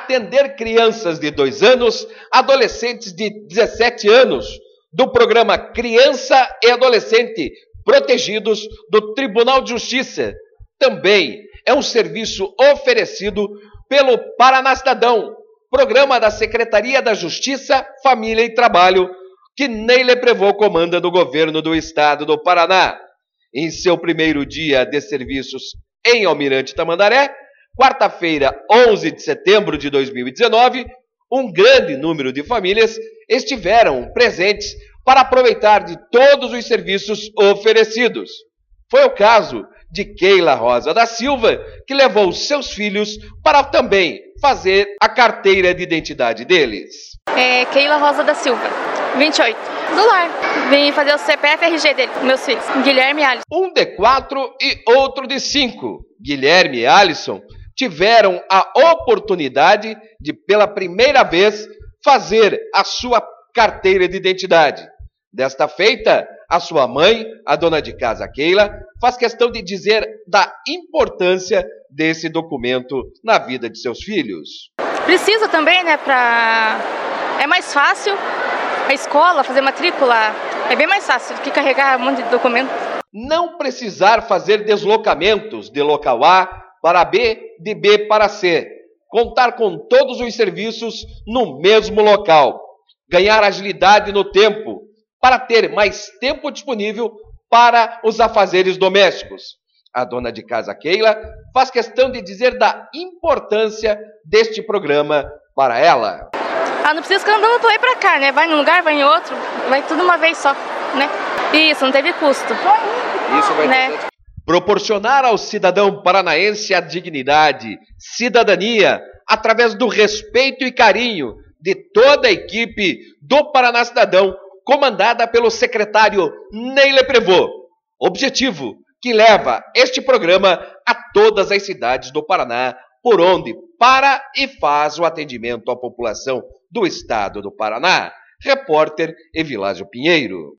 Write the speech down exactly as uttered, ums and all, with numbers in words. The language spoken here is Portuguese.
atender crianças de dois anos, adolescentes de dezessete anos, do programa Criança e Adolescente Protegidos do Tribunal de Justiça. Também é um serviço oferecido pelo Paraná Cidadão, programa da Secretaria da Justiça, Família e Trabalho, que Ney Leprevô comanda do governo do estado do Paraná. Em seu primeiro dia de serviços em Almirante Tamandaré, quarta-feira, onze de setembro de dois mil e dezenove, um grande número de famílias estiveram presentes para aproveitar de todos os serviços oferecidos. Foi o caso de Keila Rosa da Silva, que levou seus filhos para também fazer a carteira de identidade deles. É Keila Rosa da Silva, vinte e oito, do lar. Vim fazer o C P F e R G dele, meus filhos, Guilherme e Alisson. Um de quatro e outro de cinco. Guilherme e Alisson tiveram a oportunidade de, pela primeira vez, fazer a sua carteira de identidade. Desta feita, a sua mãe, a dona de casa Keila, faz questão de dizer da importância desse documento na vida de seus filhos. Precisa também, né, pra... É mais fácil a escola fazer matrícula, é bem mais fácil do que carregar um monte de documento. Não precisar fazer deslocamentos de local A para B, de B para C. Contar com todos os serviços no mesmo local. Ganhar agilidade no tempo, para ter mais tempo disponível para os afazeres domésticos. A dona de casa Keila faz questão de dizer da importância deste programa para ela. Ah, não precisa ficar andando para lá e para cá, né? Vai num lugar, vai em outro, vai tudo uma vez só, né? Isso, não teve custo. Isso vai né? ter... Proporcionar ao cidadão paranaense a dignidade, cidadania, através do respeito e carinho de toda a equipe do Paraná Cidadão, comandada pelo secretário Ney Leprevô. Objetivo que leva este programa a todas as cidades do Paraná, por onde para e faz o atendimento à população do estado do Paraná. Repórter Evilásio Pinheiro.